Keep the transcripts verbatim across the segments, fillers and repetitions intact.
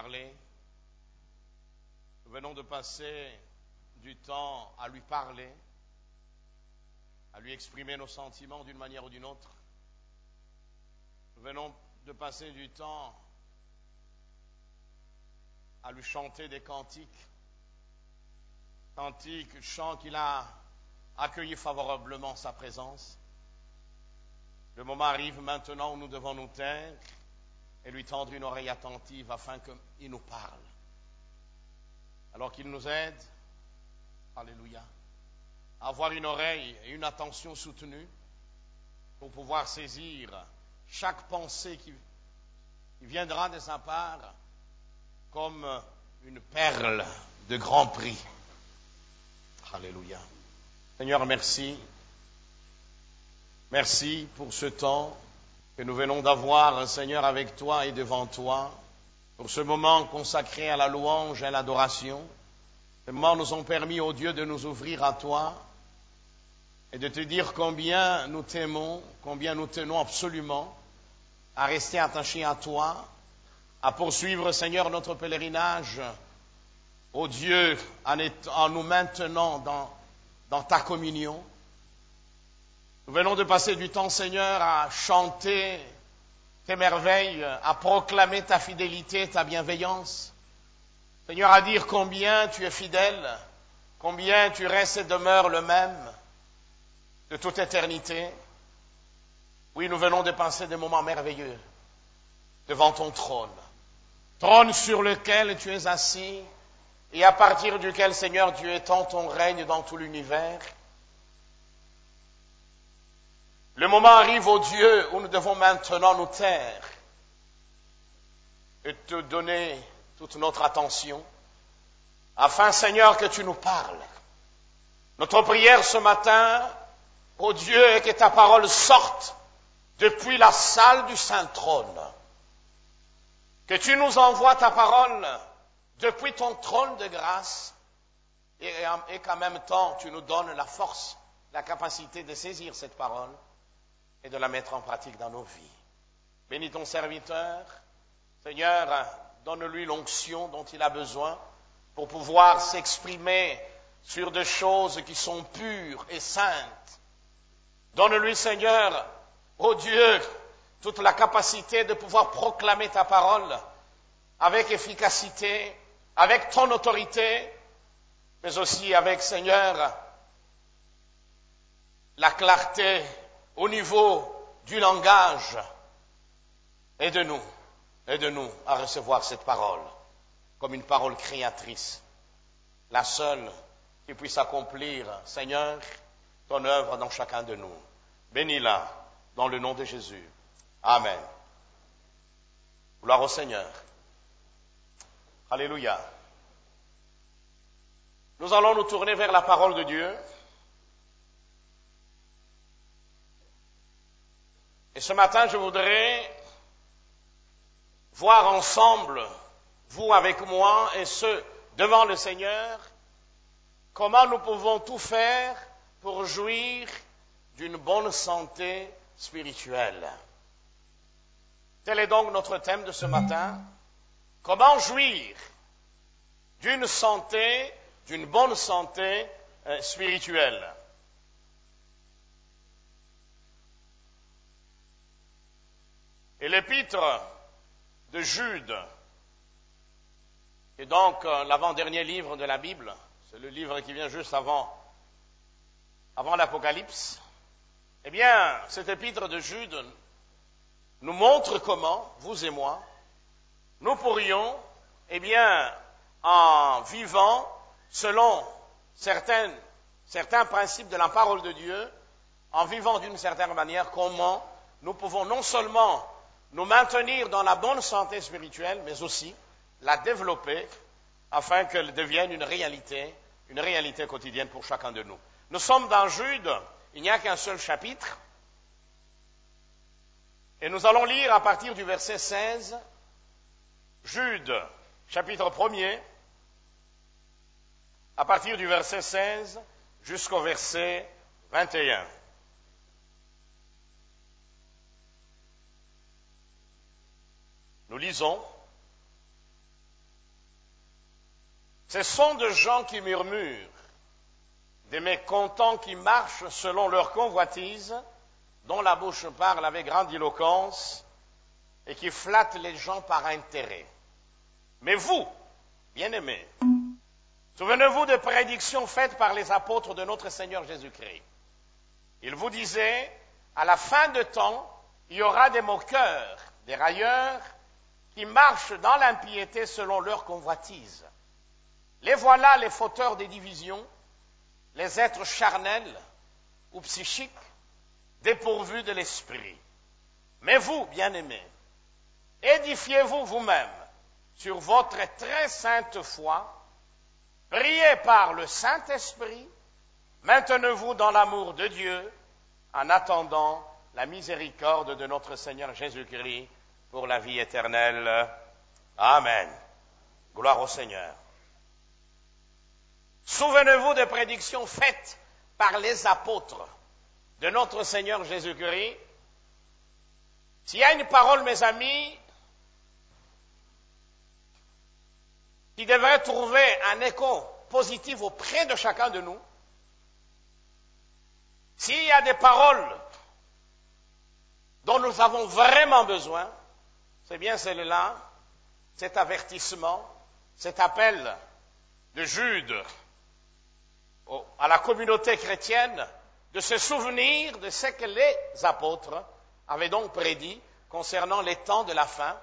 parler. Nous venons de passer du temps à lui parler, à lui exprimer nos sentiments d'une manière ou d'une autre. Nous venons de passer du temps à lui chanter des cantiques, cantiques, chants qu'il a accueillis favorablement sa présence. Le moment arrive maintenant où nous devons nous taire et lui tendre une oreille attentive afin qu'il nous parle. Alors qu'il nous aide, alléluia, à avoir une oreille et une attention soutenue pour pouvoir saisir chaque pensée qui, qui viendra de sa part comme une perle de grand prix. Alléluia. Seigneur, merci. Merci pour ce temps que nous venons d'avoir, Seigneur, avec toi et devant toi, pour ce moment consacré à la louange et à l'adoration. Ces moments nous ont permis, ô Dieu, de nous ouvrir à toi et de te dire combien nous t'aimons, combien nous tenons absolument à rester attachés à toi, à poursuivre, Seigneur, notre pèlerinage, ô Dieu, en, étant, en nous maintenant dans, dans ta communion. Nous venons de passer du temps, Seigneur, à chanter tes merveilles, à proclamer ta fidélité, ta bienveillance. Seigneur, à dire combien tu es fidèle, combien tu restes et demeures le même de toute éternité. Oui, nous venons de passer des moments merveilleux devant ton trône. Trône sur lequel tu es assis et à partir duquel, Seigneur, tu étends ton règne dans tout l'univers. Le moment arrive, ô Dieu, où nous devons maintenant nous taire et te donner toute notre attention, afin, Seigneur, que tu nous parles. Notre prière ce matin, ô Dieu, est que ta parole sorte depuis la salle du Saint-Trône. Que tu nous envoies ta parole depuis ton trône de grâce et, et qu'en même temps, tu nous donnes la force, la capacité de saisir cette parole et de la mettre en pratique dans nos vies. Bénis ton serviteur. Seigneur, donne-lui l'onction dont il a besoin pour pouvoir s'exprimer sur des choses qui sont pures et saintes. Donne-lui, Seigneur, ô Dieu, toute la capacité de pouvoir proclamer ta parole avec efficacité, avec ton autorité, mais aussi avec, Seigneur, la clarté au niveau du langage. Aide-nous, aide-nous à recevoir cette parole comme une parole créatrice, la seule qui puisse accomplir, Seigneur, ton œuvre dans chacun de nous. Bénis-la dans le nom de Jésus. Amen. Gloire au Seigneur. Alléluia. Nous allons nous tourner vers la parole de Dieu. Et ce matin, je voudrais voir ensemble, vous avec moi et ceux devant le Seigneur, comment nous pouvons tout faire pour jouir d'une bonne santé spirituelle. Tel est donc notre thème de ce matin. Comment jouir d'une santé, d'une bonne santé euh, spirituelle. Et l'épître de Jude, et donc euh, l'avant-dernier livre de la Bible, c'est le livre qui vient juste avant, avant l'Apocalypse, eh bien, cet épître de Jude nous montre comment, vous et moi, nous pourrions, eh bien, en vivant selon certaines, certains principes de la parole de Dieu, en vivant d'une certaine manière, comment nous pouvons non seulement nous maintenir dans la bonne santé spirituelle, mais aussi la développer afin qu'elle devienne une réalité, une réalité quotidienne pour chacun de nous. Nous sommes dans Jude, il n'y a qu'un seul chapitre, et nous allons lire à partir du verset seize, Jude, chapitre premier, à partir du verset seize jusqu'au verset vingt et un. Nous lisons. Ce sont des gens qui murmurent, des mécontents qui marchent selon leur convoitise, dont la bouche parle avec grandiloquence et qui flattent les gens par intérêt. Mais vous, bien-aimés, souvenez-vous des prédictions faites par les apôtres de notre Seigneur Jésus-Christ. Ils vous disaient, à la fin de temps, il y aura des moqueurs, des railleurs, qui marchent dans l'impiété selon leur convoitise. Les voilà les fauteurs des divisions, les êtres charnels ou psychiques, dépourvus de l'esprit. Mais vous, bien-aimés, édifiez-vous vous-même sur votre très sainte foi, priez par le Saint-Esprit, maintenez-vous dans l'amour de Dieu, en attendant la miséricorde de notre Seigneur Jésus-Christ pour la vie éternelle. Amen. Gloire au Seigneur. Souvenez-vous des prédictions faites par les apôtres de notre Seigneur Jésus-Christ. S'il y a une parole, mes amis, qui devrait trouver un écho positif auprès de chacun de nous, s'il y a des paroles dont nous avons vraiment besoin, c'est bien celle-là, cet avertissement, cet appel de Jude à la communauté chrétienne de se souvenir de ce que les apôtres avaient donc prédit concernant les temps de la fin.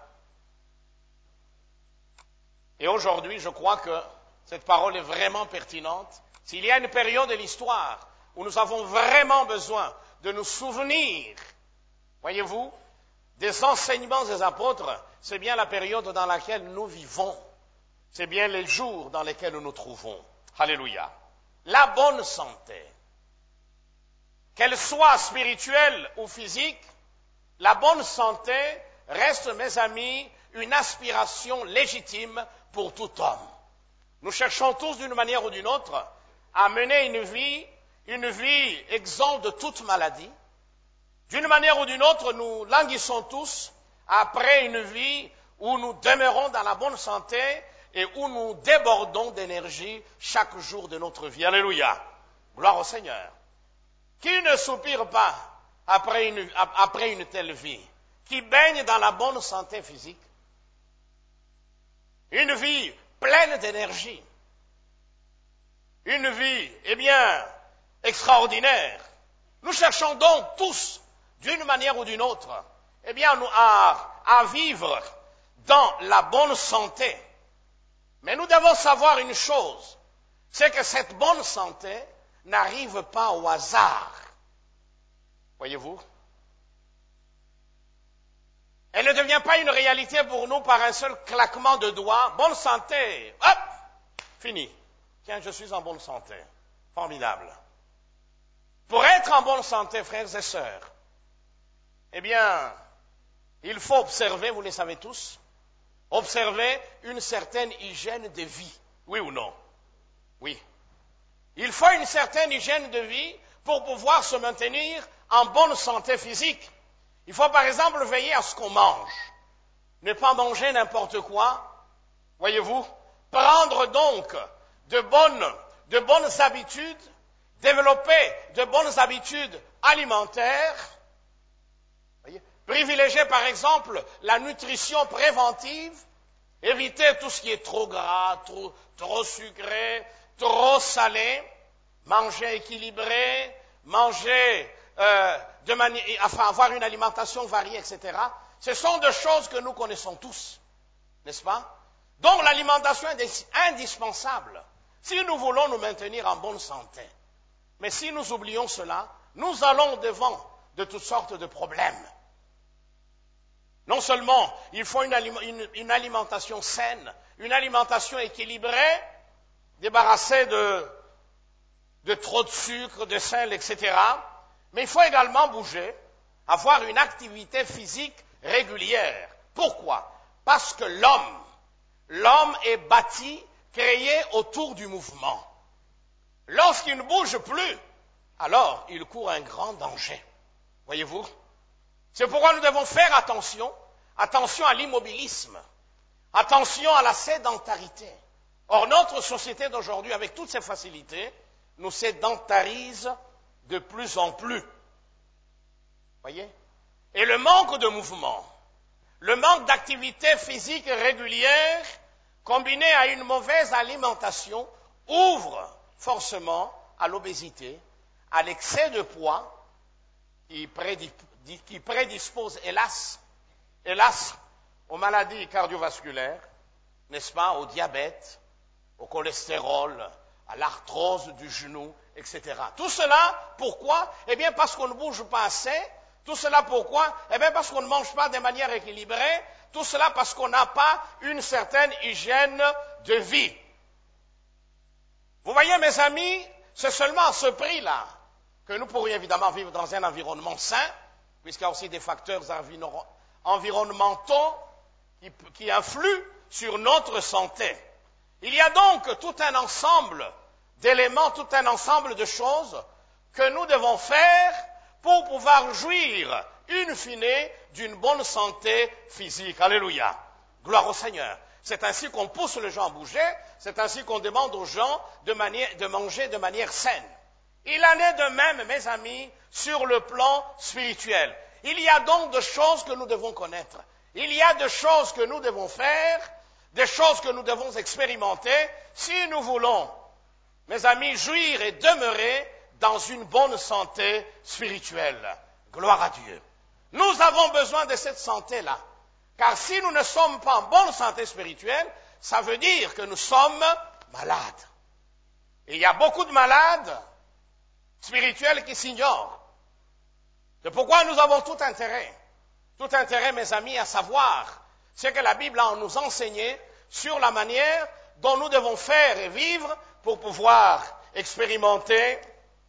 Et aujourd'hui, je crois que cette parole est vraiment pertinente. S'il y a une période de l'histoire où nous avons vraiment besoin de nous souvenir, voyez-vous, des enseignements des apôtres, c'est bien la période dans laquelle nous vivons. C'est bien les jours dans lesquels nous nous trouvons. Alléluia. La bonne santé, qu'elle soit spirituelle ou physique, la bonne santé reste, mes amis, une aspiration légitime pour tout homme. Nous cherchons tous d'une manière ou d'une autre à mener une vie, une vie exempte de toute maladie. D'une manière ou d'une autre, nous languissons tous après une vie où nous demeurons dans la bonne santé et où nous débordons d'énergie chaque jour de notre vie. Alléluia. Gloire au Seigneur. Qui ne soupire pas après une, après une telle vie? Qui baigne dans la bonne santé physique? Une vie pleine d'énergie. Une vie, eh bien, extraordinaire. Nous cherchons donc tous, d'une manière ou d'une autre, eh bien, à, à vivre dans la bonne santé. Mais nous devons savoir une chose, c'est que cette bonne santé n'arrive pas au hasard. Voyez-vous? Elle ne devient pas une réalité pour nous par un seul claquement de doigts. Bonne santé, hop, fini. Tiens, je suis en bonne santé. Formidable. Pour être en bonne santé, frères et sœurs, eh bien, il faut observer, vous le savez tous, observer une certaine hygiène de vie. Oui ou non? Oui. Il faut une certaine hygiène de vie pour pouvoir se maintenir en bonne santé physique. Il faut par exemple veiller à ce qu'on mange. Ne pas manger n'importe quoi. Voyez-vous? Prendre donc de bonnes, de bonnes habitudes, développer de bonnes habitudes alimentaires. Voyez? Privilégier par exemple la nutrition préventive. Éviter tout ce qui est trop gras, trop, trop sucré, trop salé. Manger équilibré, manger euh, de manière, enfin avoir une alimentation variée, et cetera. Ce sont des choses que nous connaissons tous, n'est-ce pas? Donc l'alimentation est indispensable si nous voulons nous maintenir en bonne santé. Mais si nous oublions cela, nous allons devant de toutes sortes de problèmes. Non seulement il faut une, une, une alimentation saine, une alimentation équilibrée, débarrassée de, de trop de sucre, de sel, et cetera, mais il faut également bouger, avoir une activité physique régulière. Pourquoi? Parce que l'homme, l'homme est bâti, créé autour du mouvement. Lorsqu'il ne bouge plus, alors il court un grand danger. Voyez-vous? C'est pourquoi nous devons faire attention, attention à l'immobilisme, attention à la sédentarité. Or, notre société d'aujourd'hui, avec toutes ces facilités, nous sédentarise de plus en plus. Voyez? Et le manque de mouvement, le manque d'activité physique régulière, combiné à une mauvaise alimentation, ouvre forcément à l'obésité, à l'excès de poids, qui, prédip- qui prédispose, hélas, hélas, aux maladies cardiovasculaires, n'est-ce pas, au diabète, au cholestérol, à l'arthrose du genou, et cetera. Tout cela, pourquoi? Eh bien, parce qu'on ne bouge pas assez. Tout cela, pourquoi? Eh bien, parce qu'on ne mange pas de manière équilibrée. Tout cela parce qu'on n'a pas une certaine hygiène de vie. Vous voyez, mes amis, c'est seulement à ce prix-là que nous pourrions évidemment vivre dans un environnement sain, puisqu'il y a aussi des facteurs environnementaux qui, qui influent sur notre santé. Il y a donc tout un ensemble d'éléments, tout un ensemble de choses que nous devons faire pour pouvoir jouir, in fine, d'une bonne santé physique. Alléluia. Gloire au Seigneur. C'est ainsi qu'on pousse les gens à bouger, c'est ainsi qu'on demande aux gens de, manière, de manger de manière saine. Il en est de même, mes amis, sur le plan spirituel. Il y a donc des choses que nous devons connaître. Il y a des choses que nous devons faire, des choses que nous devons expérimenter si nous voulons, mes amis, jouir et demeurer dans une bonne santé spirituelle. Gloire à Dieu. Nous avons besoin de cette santé-là. Car si nous ne sommes pas en bonne santé spirituelle, ça veut dire que nous sommes malades. Et il y a beaucoup de malades spirituels qui s'ignorent. C'est pourquoi nous avons tout intérêt, tout intérêt, mes amis, à savoir ce que la Bible a nous enseigné sur la manière dont nous devons faire et vivre pour pouvoir expérimenter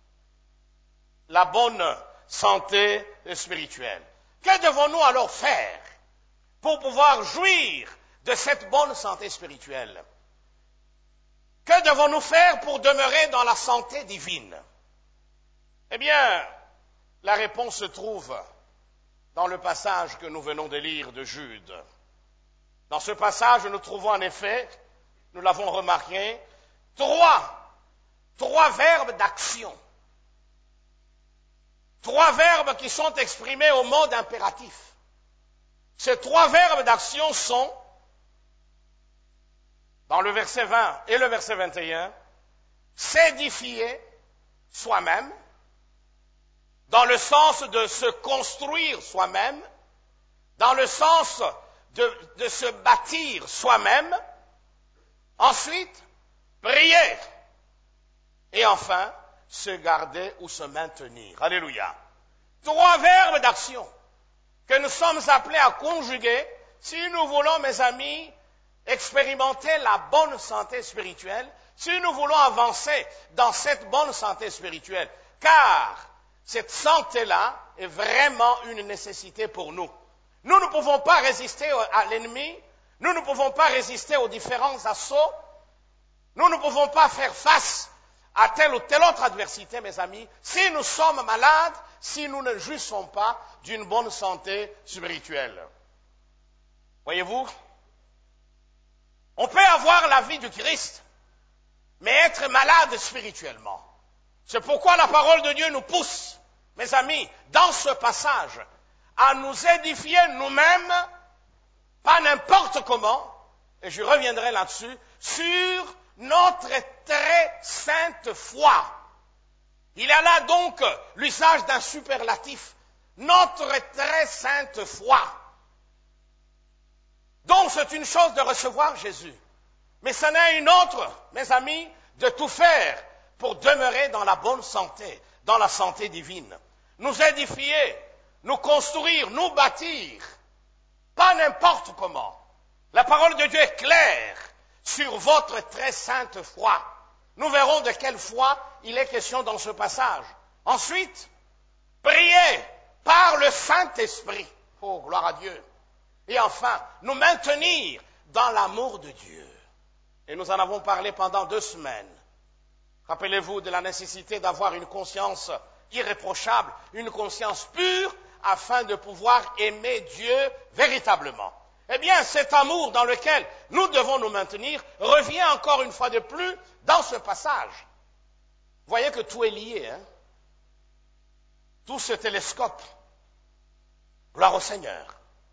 la bonne santé spirituelle. Que devons-nous alors faire pour pouvoir jouir de cette bonne santé spirituelle? Que devons-nous faire pour demeurer dans la santé divine? Eh bien, la réponse se trouve dans le passage que nous venons de lire de Jude. Dans ce passage, nous trouvons en effet, nous l'avons remarqué, trois, trois verbes d'action. Trois verbes qui sont exprimés au mode impératif. Ces trois verbes d'action sont, dans le verset vingt et le verset vingt et un, s'édifier soi-même, dans le sens de se construire soi-même, dans le sens de, de se bâtir soi-même, ensuite, prier, et enfin, se garder ou se maintenir. Alléluia. Trois verbes d'action que nous sommes appelés à conjuguer si nous voulons, mes amis, expérimenter la bonne santé spirituelle, si nous voulons avancer dans cette bonne santé spirituelle, car cette santé-là est vraiment une nécessité pour nous. Nous ne pouvons pas résister à l'ennemi, nous ne pouvons pas résister aux différents assauts, nous ne pouvons pas faire face à telle ou telle autre adversité, mes amis, si nous sommes malades, si nous ne jouissons pas d'une bonne santé spirituelle. Voyez-vous, on peut avoir la vie du Christ, mais être malade spirituellement. C'est pourquoi la parole de Dieu nous pousse, mes amis, dans ce passage, à nous édifier nous-mêmes, pas n'importe comment, et je reviendrai là-dessus, sur notre très sainte foi. Il y a là donc l'usage d'un superlatif. Notre très sainte foi. Donc c'est une chose de recevoir Jésus. Mais ce n'est une autre, mes amis, de tout faire pour demeurer dans la bonne santé, dans la santé divine. Nous édifier, nous construire, nous bâtir. Pas n'importe comment. La parole de Dieu est claire sur votre très sainte foi. Nous verrons de quelle foi il est question dans ce passage. Ensuite, prier par le Saint-Esprit. Oh, gloire à Dieu. Et enfin, nous maintenir dans l'amour de Dieu. Et nous en avons parlé pendant deux semaines. Rappelez-vous de la nécessité d'avoir une conscience irréprochable, une conscience pure, afin de pouvoir aimer Dieu véritablement. Eh bien, cet amour dans lequel nous devons nous maintenir revient encore une fois de plus dans ce passage. Vous voyez que tout est lié, hein? Tout se télescope. Gloire au Seigneur.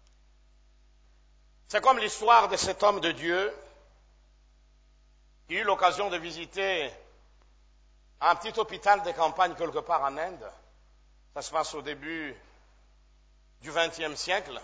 C'est comme l'histoire de cet homme de Dieu qui eut l'occasion de visiter un petit hôpital de campagne quelque part en Inde. Ça se passe au début du vingtième siècle.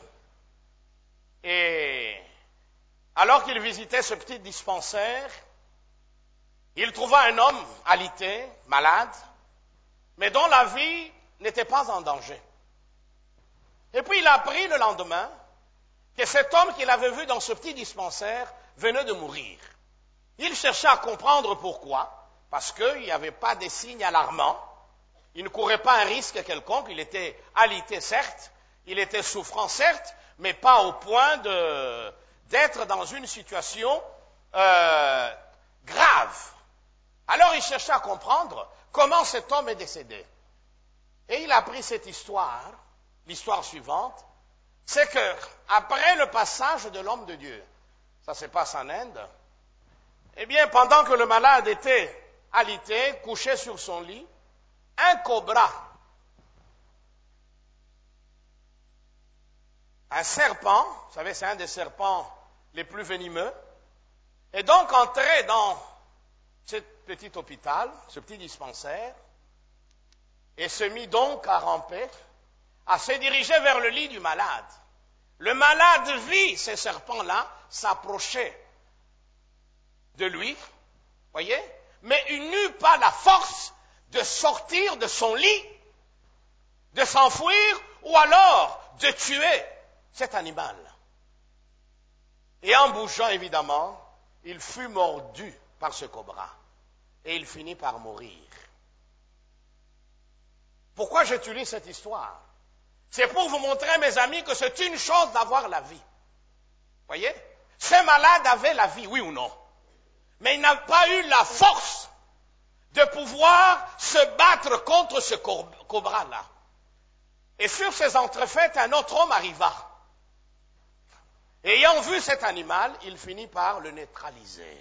Et alors qu'il visitait ce petit dispensaire, il trouva un homme alité, malade, mais dont la vie n'était pas en danger. Et puis il a appris le lendemain que cet homme qu'il avait vu dans ce petit dispensaire venait de mourir. Il cherchait à comprendre pourquoi, parce qu'il n'y avait pas de signes alarmants, il ne courait pas un risque quelconque, il était alité certes, il était souffrant certes, mais pas au point de, d'être dans une situation euh, grave. Alors il cherchait à comprendre comment cet homme est décédé. Et il a appris cette histoire, l'histoire suivante, c'est que après le passage de l'homme de Dieu, ça se passe en Inde, eh bien pendant que le malade était alité, couché sur son lit, un cobra, un serpent, vous savez c'est un des serpents les plus venimeux, est donc entré dans ce petit hôpital, ce petit dispensaire, et se mit donc à ramper, à se diriger vers le lit du malade. Le malade vit ces serpents-là s'approcher de lui, voyez, mais il n'eut pas la force de sortir de son lit, de s'enfuir ou alors de tuer cet animal. Et en bougeant évidemment, il fut mordu par ce cobra et il finit par mourir. Pourquoi j'utilise cette histoire? C'est pour vous montrer, mes amis, que c'est une chose d'avoir la vie. Voyez? Ce malade avait la vie, oui ou non? Mais il n'a pas eu la force de pouvoir se battre contre ce cobra-là. Et sur ces entrefaites, un autre homme arriva. Ayant vu cet animal, il finit par le neutraliser.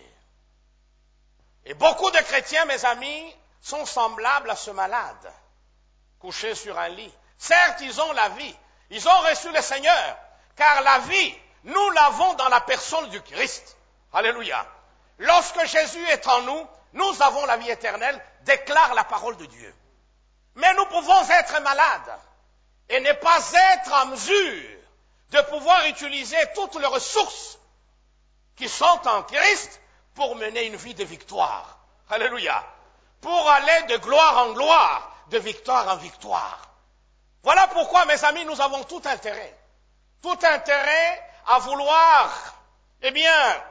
Et beaucoup de chrétiens, mes amis, sont semblables à ce malade, couché sur un lit. Certes, ils ont la vie, ils ont reçu le Seigneur, car la vie, nous l'avons dans la personne du Christ. Alléluia. Lorsque Jésus est en nous, nous avons la vie éternelle, déclare la parole de Dieu. Mais nous pouvons être malades et ne pas être en mesure de pouvoir utiliser toutes les ressources qui sont en Christ pour mener une vie de victoire. Alléluia. Pour aller de gloire en gloire, de victoire en victoire. Voilà pourquoi, mes amis, nous avons tout intérêt. Tout intérêt à vouloir, eh bien,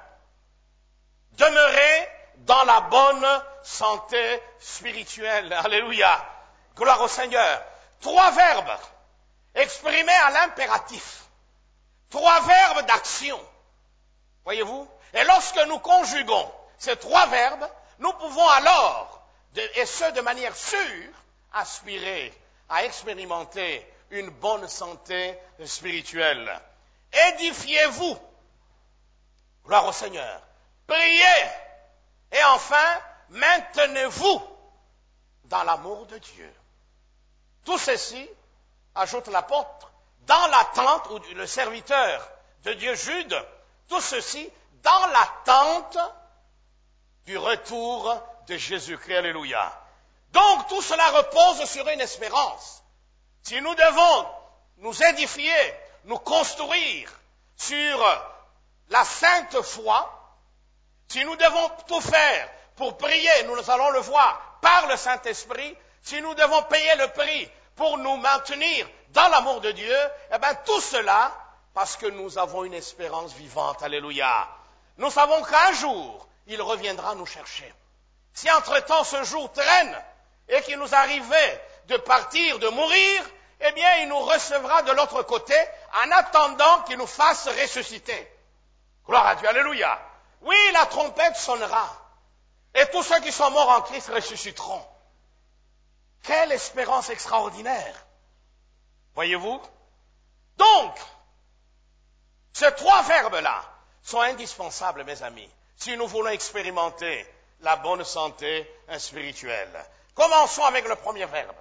demeurer dans la bonne santé spirituelle. Alléluia. Gloire au Seigneur. Trois verbes exprimés à l'impératif. Trois verbes d'action. Voyez-vous? Et lorsque nous conjuguons ces trois verbes, nous pouvons alors, de, et ce de manière sûre, aspirer à expérimenter une bonne santé spirituelle. Édifiez-vous. Gloire au Seigneur. Priez. Et enfin, maintenez-vous dans l'amour de Dieu. Tout ceci, ajoute l'apôtre, dans l'attente, ou le serviteur de Dieu Jude, tout ceci dans l'attente du retour de Jésus-Christ. Alléluia. Donc tout cela repose sur une espérance. Si nous devons nous édifier, nous construire sur la sainte foi, si nous devons tout faire pour prier, nous allons le voir par le Saint-Esprit, si nous devons payer le prix pour nous maintenir dans l'amour de Dieu, eh bien tout cela parce que nous avons une espérance vivante. Alléluia. Nous savons qu'un jour, il reviendra nous chercher. Si entre-temps ce jour traîne et qu'il nous arrivait de partir, de mourir, eh bien il nous recevra de l'autre côté en attendant qu'il nous fasse ressusciter. Gloire à Dieu. Alléluia. Oui, la trompette sonnera et tous ceux qui sont morts en Christ ressusciteront. Quelle espérance extraordinaire. Voyez-vous? Donc, Ces trois verbes-là sont indispensables, mes amis, si nous voulons expérimenter la bonne santé spirituelle. Commençons avec le premier verbe.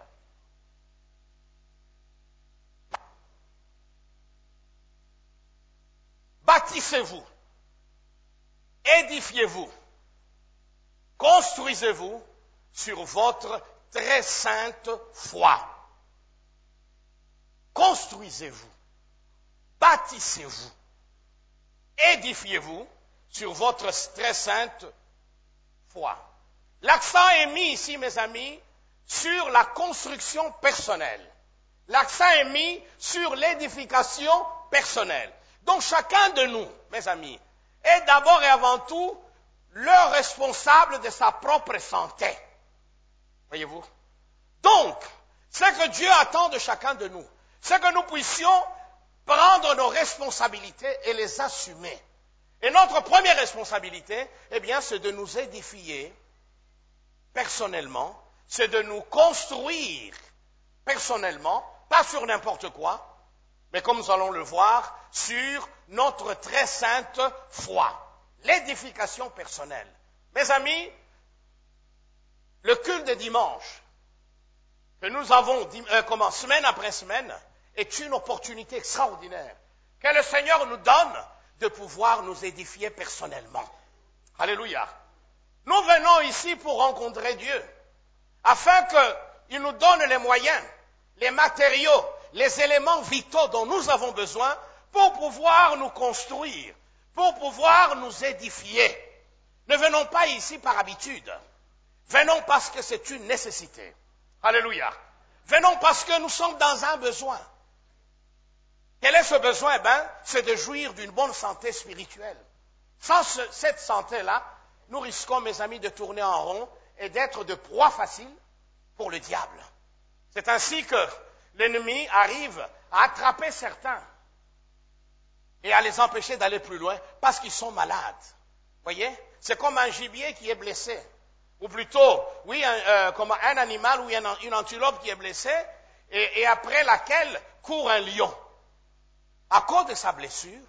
Bâtissez-vous, édifiez-vous, construisez-vous sur votre très sainte foi. Construisez-vous, bâtissez-vous, édifiez-vous sur votre très sainte foi. L'accent est mis ici, mes amis, sur la construction personnelle. L'accent est mis sur l'édification personnelle. Donc chacun de nous, mes amis, est d'abord et avant tout le responsable de sa propre santé. Voyez-vous? Donc, ce que Dieu attend de chacun de nous, c'est que nous puissions prendre nos responsabilités et les assumer. Et notre première responsabilité, eh bien, c'est de nous édifier personnellement, c'est de nous construire personnellement, pas sur n'importe quoi, mais comme nous allons le voir, sur notre très sainte foi. L'édification personnelle. Mes amis, le culte de dimanche que nous avons euh, comment, semaine après semaine est une opportunité extraordinaire que le Seigneur nous donne de pouvoir nous édifier personnellement. Alléluia. Nous venons ici pour rencontrer Dieu, afin qu'il nous donne les moyens, les matériaux, les éléments vitaux dont nous avons besoin pour pouvoir nous construire, pour pouvoir nous édifier. Ne venons pas ici par habitude. Venons parce que c'est une nécessité. Alléluia. Venons parce que nous sommes dans un besoin. Quel est ce besoin? Ben, c'est de jouir d'une bonne santé spirituelle. Sans ce, cette santé-là, nous risquons, mes amis, de tourner en rond et d'être de proie facile pour le diable. C'est ainsi que l'ennemi arrive à attraper certains et à les empêcher d'aller plus loin parce qu'ils sont malades. Voyez? C'est comme un gibier qui est blessé. Ou plutôt, oui, un, euh, comme un animal ou une, une antilope qui est blessée et, et après laquelle court un lion. À cause de sa blessure,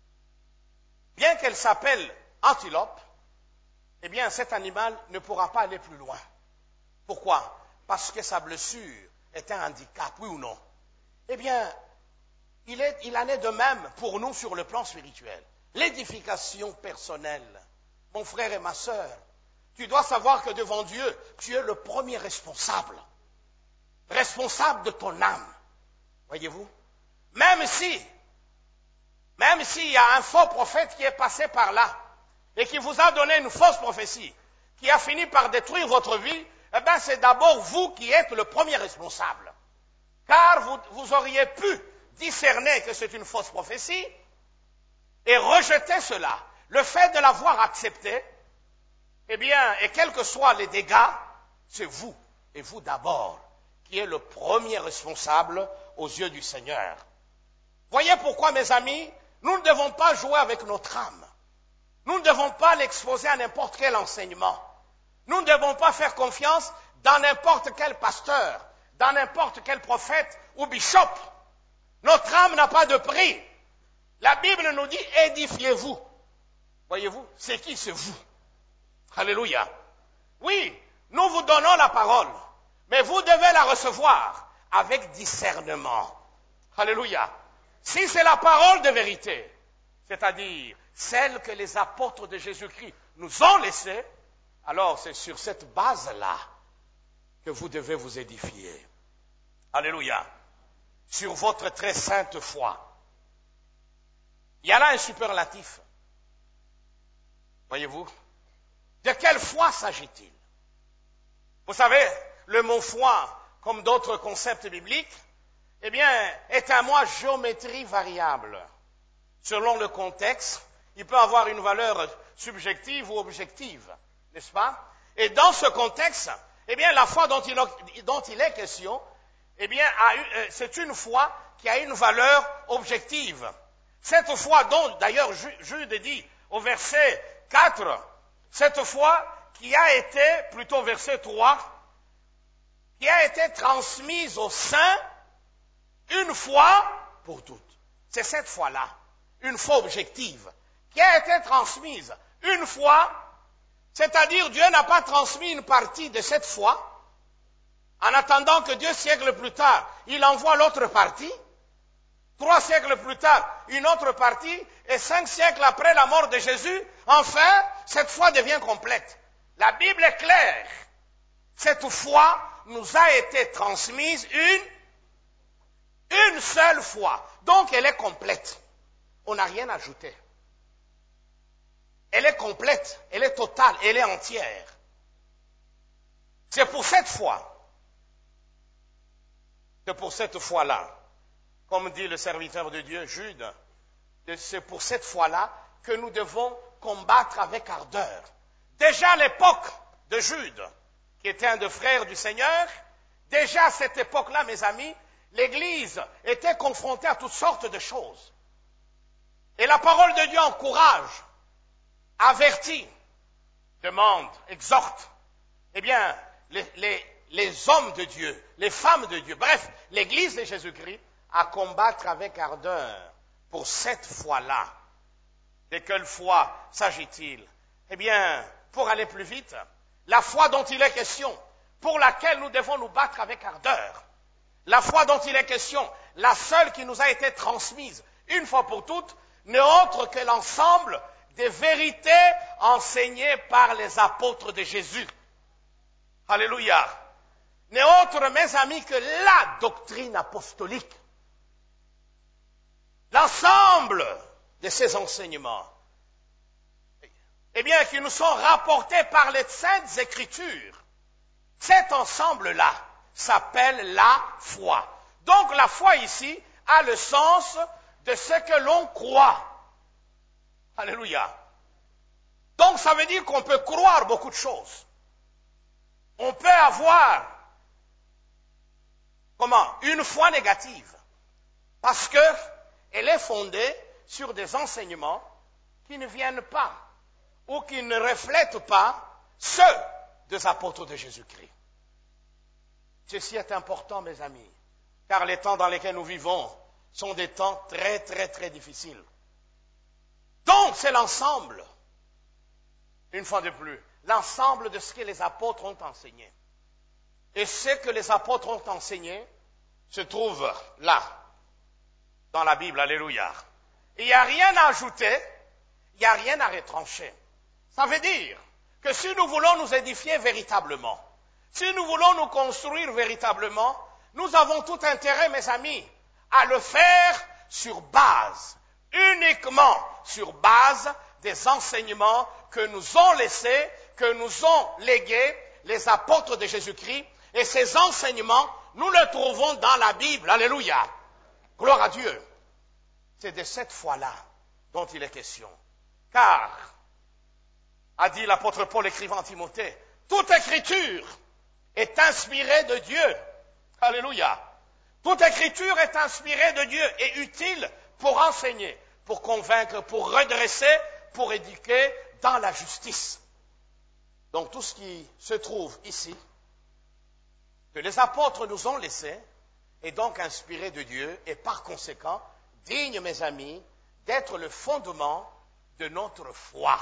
bien qu'elle s'appelle antilope, eh bien cet animal ne pourra pas aller plus loin. Pourquoi? Parce que sa blessure est un handicap, oui ou non? Eh bien, il, est, il en est de même pour nous sur le plan spirituel. L'édification personnelle. Mon frère et ma sœur, tu dois savoir que devant Dieu, tu es le premier responsable. Responsable de ton âme. Voyez-vous? Même si, même s'il y a un faux prophète qui est passé par là et qui vous a donné une fausse prophétie, qui a fini par détruire votre vie, eh bien c'est d'abord vous qui êtes le premier responsable. Car vous, vous auriez pu discerner que c'est une fausse prophétie et rejeter cela. Le fait de l'avoir accepté, eh bien, et quels que soient les dégâts, c'est vous, et vous d'abord, qui êtes le premier responsable aux yeux du Seigneur. Voyez pourquoi, mes amis, nous ne devons pas jouer avec notre âme. Nous ne devons pas l'exposer à n'importe quel enseignement. Nous ne devons pas faire confiance dans n'importe quel pasteur, dans n'importe quel prophète ou bishop. Notre âme n'a pas de prix. La Bible nous dit « édifiez-vous ». Voyez-vous, c'est qui? C'est vous. Alléluia. Oui, nous vous donnons la parole, mais vous devez la recevoir avec discernement. Alléluia. Si c'est la parole de vérité, c'est-à-dire celle que les apôtres de Jésus-Christ nous ont laissée, alors c'est sur cette base-là que vous devez vous édifier. Alléluia. Sur votre très sainte foi. Il y a là un superlatif. Voyez-vous? De quelle foi s'agit-il? Vous savez, le mot foi, comme d'autres concepts bibliques, eh bien, est un mot à géométrie variable. Selon le contexte, il peut avoir une valeur subjective ou objective, n'est-ce pas? Et dans ce contexte, eh bien, la foi dont il, dont il est question, eh bien, a eu, c'est une foi qui a une valeur objective. Cette foi dont, d'ailleurs, Jude dit au verset quatre, cette foi qui a été, plutôt verset trois, qui a été transmise aux saints une fois pour toutes. C'est cette foi-là. une foi objective, qui a été transmise une fois, c'est-à-dire Dieu n'a pas transmis une partie de cette foi, en attendant que deux siècles plus tard, il envoie l'autre partie, trois siècles plus tard, une autre partie, et cinq siècles après la mort de Jésus, enfin, cette foi devient complète. La Bible est claire. Cette foi nous a été transmise une, une seule fois. Donc, elle est complète. On n'a rien ajouté. Elle est complète, elle est totale, elle est entière. C'est pour cette foi, c'est pour cette foi-là, comme dit le serviteur de Dieu, Jude, c'est pour cette foi-là que nous devons combattre avec ardeur. Déjà à l'époque de Jude, qui était un des frères du Seigneur, déjà à cette époque-là, mes amis, l'Église était confrontée à toutes sortes de choses. Et la parole de Dieu encourage, avertit, demande, exhorte, eh bien, les, les, les hommes de Dieu, les femmes de Dieu, bref, l'Église de Jésus-Christ, à combattre avec ardeur pour cette foi-là. De quelle foi s'agit-il? Eh bien, pour aller plus vite, la foi dont il est question, pour laquelle nous devons nous battre avec ardeur, la foi dont il est question, la seule qui nous a été transmise une fois pour toutes, n'est autre que l'ensemble des vérités enseignées par les apôtres de Jésus. Alléluia. N'est autre, mes amis, que la doctrine apostolique. L'ensemble de ces enseignements, eh bien, qui nous sont rapportés par les Saintes Écritures. Cet ensemble-là s'appelle la foi. Donc, la foi ici a le sens de ce que l'on croit. Alléluia. Donc, ça veut dire qu'on peut croire beaucoup de choses. On peut avoir, comment, une foi négative. Parce qu'elle est fondée sur des enseignements qui ne viennent pas ou qui ne reflètent pas ceux des apôtres de Jésus-Christ. Ceci est important, mes amis, car les temps dans lesquels nous vivons sont des temps très, très, très difficiles. Donc, c'est l'ensemble, une fois de plus, l'ensemble de ce que les apôtres ont enseigné. Et ce que les apôtres ont enseigné se trouve là, dans la Bible, alléluia. Il n'y a rien à ajouter, il n'y a rien à retrancher. Ça veut dire que si nous voulons nous édifier véritablement, si nous voulons nous construire véritablement, nous avons tout intérêt, mes amis, à le faire sur base, uniquement sur base des enseignements que nous ont laissés, que nous ont légués les apôtres de Jésus-Christ. Et ces enseignements, nous les trouvons dans la Bible. Alléluia. Gloire à Dieu. C'est de cette foi-là dont il est question. Car, a dit l'apôtre Paul écrivant à Timothée, toute écriture est inspirée de Dieu. Alléluia. Toute écriture est inspirée de Dieu et utile pour enseigner, pour convaincre, pour redresser, pour éduquer dans la justice. Donc tout ce qui se trouve ici, que les apôtres nous ont laissé, est donc inspiré de Dieu et par conséquent, digne, mes amis, d'être le fondement de notre foi.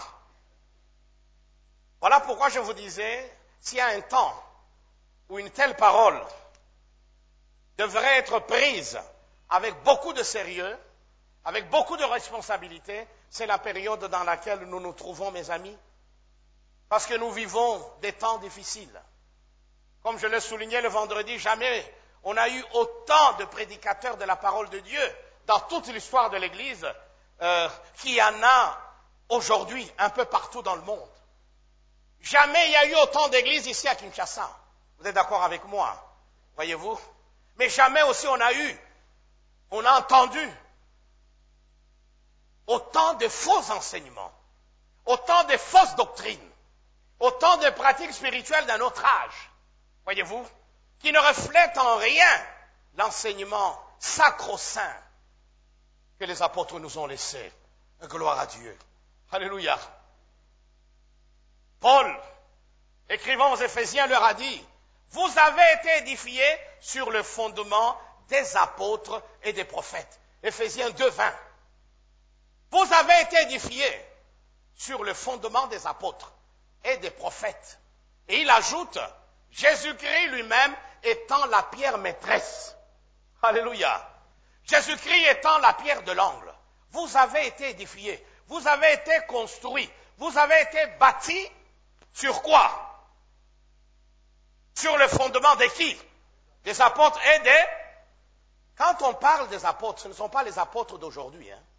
Voilà pourquoi je vous disais, s'il y a un temps où une telle parole devrait être prise avec beaucoup de sérieux, avec beaucoup de responsabilité, c'est la période dans laquelle nous nous trouvons, mes amis, parce que nous vivons des temps difficiles. Comme je l'ai souligné le vendredi, jamais on a eu autant de prédicateurs de la parole de Dieu dans toute l'histoire de l'Église euh, qu'il y en a aujourd'hui un peu partout dans le monde. Jamais il y a eu autant d'églises ici à Kinshasa. Vous êtes d'accord avec moi, voyez-vous? Mais jamais aussi on a eu, on a entendu autant de faux enseignements, autant de fausses doctrines, autant de pratiques spirituelles d'un autre âge, voyez-vous, qui ne reflètent en rien l'enseignement sacro-saint que les apôtres nous ont laissé. Gloire à Dieu. Alléluia. Paul, écrivant aux Éphésiens, leur a dit, vous avez été édifiés sur le fondement des apôtres et des prophètes. Éphésiens deux, vingt. Vous avez été édifiés sur le fondement des apôtres et des prophètes. Et il ajoute, Jésus-Christ lui-même étant la pierre maîtresse. Alléluia. Jésus-Christ étant la pierre de l'angle. Vous avez été édifiés. Vous avez été construits. Vous avez été bâtis sur quoi? Sur le fondement de qui? Des apôtres et des... Quand on parle des apôtres, ce ne sont pas les apôtres d'aujourd'hui. Hein.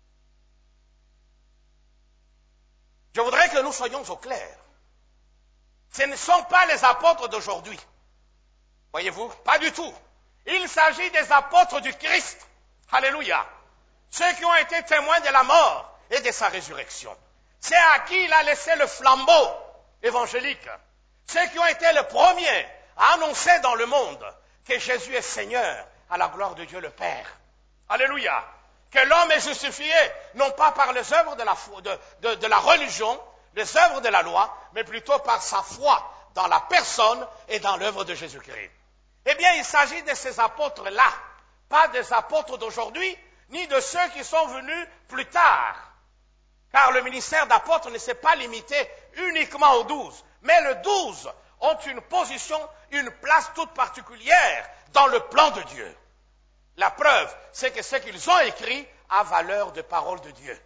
Je voudrais que nous soyons au clair. Ce ne sont pas les apôtres d'aujourd'hui. Voyez-vous? Pas du tout. Il s'agit des apôtres du Christ. Alléluia. Ceux qui ont été témoins de la mort et de sa résurrection. C'est à qui il a laissé le flambeau évangélique. Ceux qui ont été les premiers à annoncer dans le monde que Jésus est Seigneur à la gloire de Dieu le Père. Alléluia. Que l'homme est justifié, non pas par les œuvres de la, de, de, de la religion, les œuvres de la loi, mais plutôt par sa foi dans la personne et dans l'œuvre de Jésus-Christ. Eh bien, il s'agit de ces apôtres-là, pas des apôtres d'aujourd'hui, ni de ceux qui sont venus plus tard. Car le ministère d'apôtre ne s'est pas limité uniquement aux douze, mais les douze ont une position, une place toute particulière dans le plan de Dieu. La preuve, c'est que ce qu'ils ont écrit a valeur de parole de Dieu.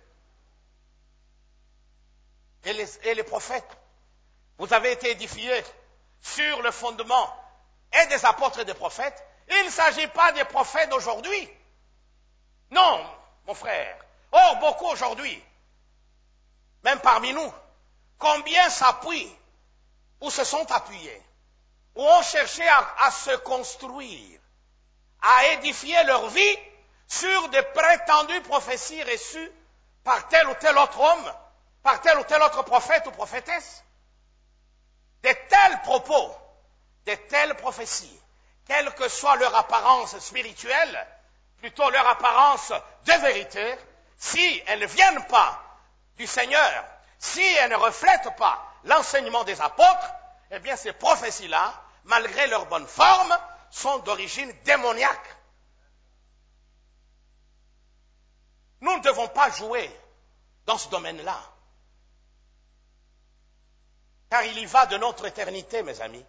Et les, et les prophètes, vous avez été édifiés sur le fondement et des apôtres et des prophètes. Il ne s'agit pas des prophètes d'aujourd'hui. Non, mon frère. Or, beaucoup aujourd'hui, même parmi nous, combien s'appuient ou se sont appuyés, ou ont cherché à, à se construire, à édifier leur vie sur de prétendues prophéties reçues par tel ou tel autre homme, par tel ou tel autre prophète ou prophétesse. De tels propos, de telles prophéties, quelle que soit leur apparence spirituelle, plutôt leur apparence de vérité, si elles ne viennent pas du Seigneur, si elles ne reflètent pas l'enseignement des apôtres, eh bien ces prophéties-là, malgré leur bonne forme, sont d'origine démoniaque. Nous ne devons pas jouer dans ce domaine-là. Car il y va de notre éternité, mes amis.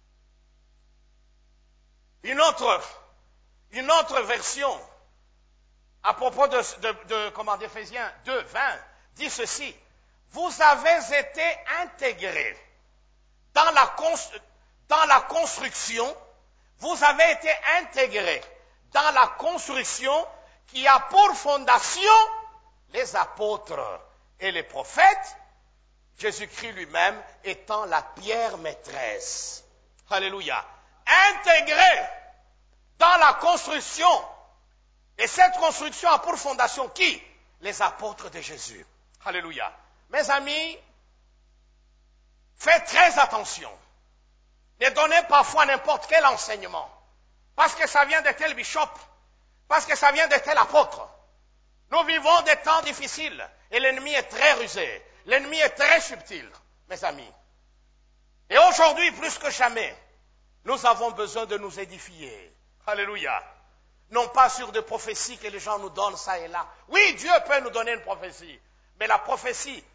Une autre, une autre version, à propos de, de, de comment, d'Éphésiens deux, vingt, dit ceci. Vous avez été intégrés dans la, dans la construction, vous avez été intégrés dans la construction qui a pour fondation les apôtres et les prophètes, Jésus-Christ lui-même étant la pierre maîtresse. Alléluia. Intégrés dans la construction. Et cette construction a pour fondation qui? Les apôtres de Jésus. Alléluia. Mes amis, faites très attention. Ne donnez pas foi n'importe quel enseignement. Parce que ça vient de tel bishop. Parce que ça vient de tel apôtre. Nous vivons des temps difficiles. Et l'ennemi est très rusé. L'ennemi est très subtil, mes amis. Et aujourd'hui, plus que jamais, nous avons besoin de nous édifier. Alléluia. Non pas sur des prophéties que les gens nous donnent ça et là. Oui, Dieu peut nous donner une prophétie. Mais la prophétie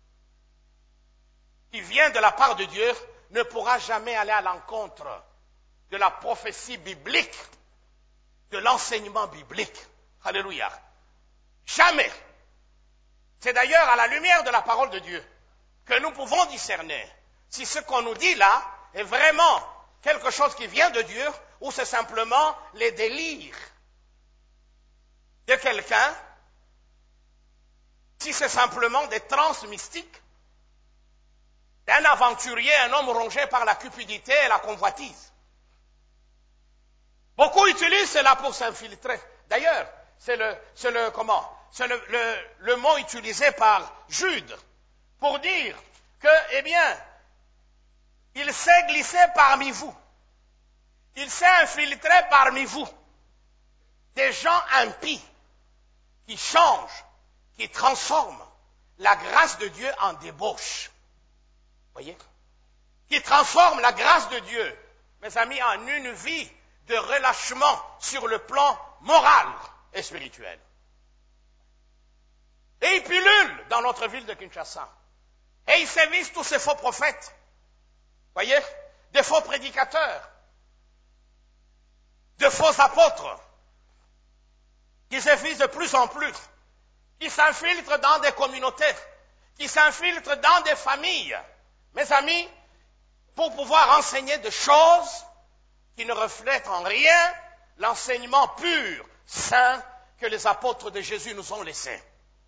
qui vient de la part de Dieu ne pourra jamais aller à l'encontre de la prophétie biblique, de l'enseignement biblique. Alléluia. Jamais. C'est d'ailleurs à la lumière de la parole de Dieu que nous pouvons discerner si ce qu'on nous dit là est vraiment quelque chose qui vient de Dieu ou c'est simplement les délires de quelqu'un, si c'est simplement des transes mystiques d'un aventurier, un homme rongé par la cupidité et la convoitise. Beaucoup utilisent cela pour s'infiltrer. D'ailleurs, c'est le, c'est le, comment, c'est le, le, le mot utilisé par Jude pour dire que, eh bien, il s'est glissé parmi vous. Il s'est infiltré parmi vous. Des gens impies qui changent, qui transforment la grâce de Dieu en débauche. Voyez? Qui transforment la grâce de Dieu, mes amis, en une vie de relâchement sur le plan moral et spirituel. Et ils pullulent dans notre ville de Kinshasa. Et ils sévissent tous ces faux prophètes. Voyez? Des faux prédicateurs. De faux apôtres. Qui sévissent de plus en plus. Qui s'infiltrent dans des communautés. Qui s'infiltrent dans des familles. Mes amis, pour pouvoir enseigner des choses qui ne reflètent en rien l'enseignement pur, saint, que les apôtres de Jésus nous ont laissé.